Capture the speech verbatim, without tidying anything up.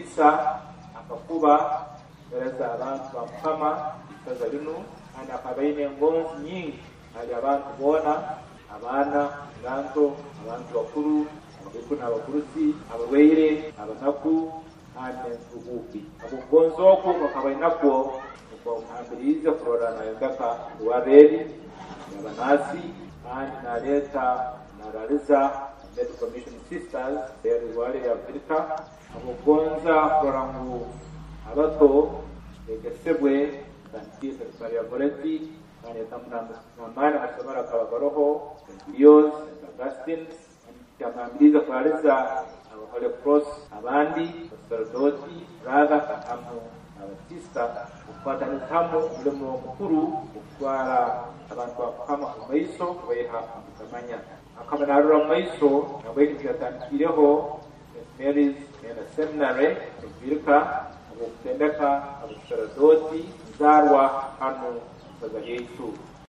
kisa akakuba bereza abantu bamukama ikaza lino kandi akabaine ngonzi nyingi ali abantu bona abana nganto abantu bakuru abakuru n'abakurusi ababeire abanaku kandi ubuki abugonzoko bakabainako kwa ambiriza kurora na yandaka wabeli yabanasi kandi naleta naraliza Medical Mission Sisters yari wale ya Afrika abugonza kurangu abato egesebwe kandi sekretari ya Voleti kandi tamna namana masomara kabagoroho Dios Augustine cyamambiriza kuraliza abakole cross abandi sacerdoti brother katamu abatista kupata nitamu mlemo mukuru kutwara abantu bakama kumaiso weha kutamanya akaba narura maiso nabwe kiyatankireho Mary's in a seminary birka abutendeka abasacerdoti zarwa hano za Yesu